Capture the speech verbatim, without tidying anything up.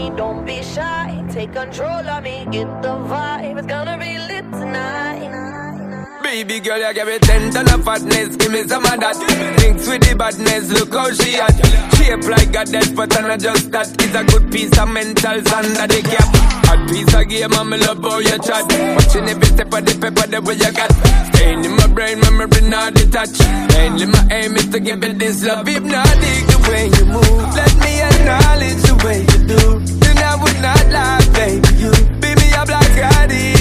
me, don't be shy. Take control of me, get the vibe. It's gonna be lit tonight. Baby girl, you give me ten ton of fatness, give me some of that. Mix with the badness, look how she at. Shape like a dead but I just that. It's a good piece of mentals under the cap. Hot piece of game, I'm love how you chat. Watching every step of the pepper, the way you got. Staying in my brain, memory not detached. Mainly my aim is to give it this love. If not, dig the way you move. Let me acknowledge the way you do. Then I would not lie, baby, you. Baby, I'm like Gotti.